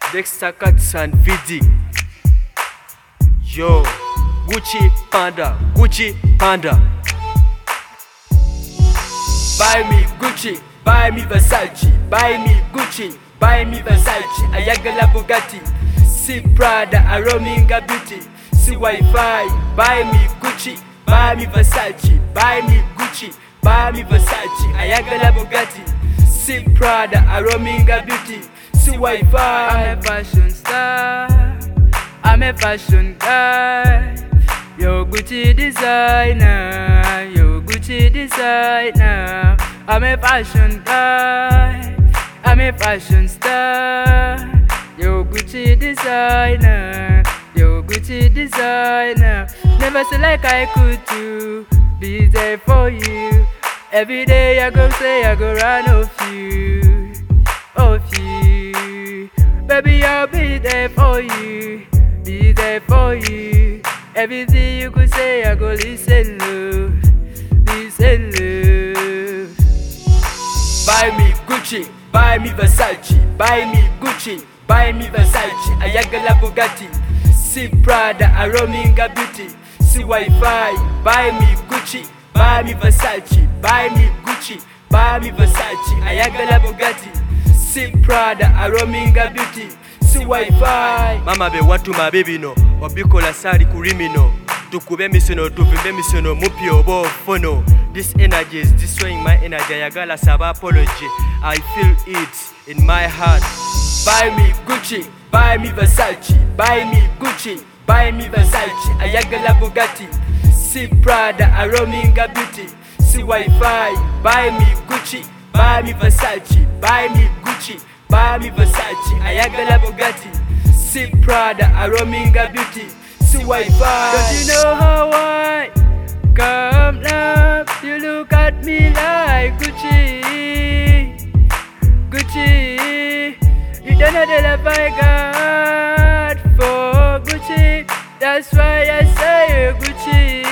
Dexter Cuts and VD. Yo, Gucci Panda, Gucci Panda. Buy me Gucci, buy me Versace, buy me Gucci, buy me Versace. Ayagala Bugatti, see Prada, a roaming beauty. See Wi-Fi, buy me Gucci, buy me Versace, buy me Gucci, buy me Versace. Ayagala Bugatti, see Prada, a roaming beauty. See Wi-Fi. I'm a fashion star, I'm a fashion guy. Yo Gucci designer, yo Gucci designer. I'm a fashion guy, I'm a fashion star. Yo Gucci designer, yo Gucci designer. Never say like I could do, be there for you. Every day I go say I go run off you, off you. Baby I'll be there for you, be there for you. Everything you could say I go listen love, listen love. Buy me Gucci, buy me Versace, buy me Gucci, buy me Versace. Ayagala Bugatti, see Prada, a roaming beauty. See Wi-Fi, buy me Gucci, buy me Versace, buy me Gucci, buy me Versace. Ayagala Bugatti, see Prada, a roaming beauty. See Wi-Fi. Mama be watu mabibi no, obikola sari kurimino. Tukube misono, tuvimbe misono, mupi obo fono. This energy is destroying my energy. Ayagala saba apology. I feel it in my heart. Buy me Gucci, buy me Versace, buy me Gucci, buy me Versace. Ayagala Bugatti, see Prada, a roaming beauty. See Wi-Fi, buy me Gucci, buy me Versace, buy me Gucci, buy me Versace. Ayagala Bugatti, see Prada, a roaming beauty. See Wi-Fi. Don't you know how I come up? You look at me like Gucci, Gucci. You don't know the love I got for Gucci. That's why I say Gucci,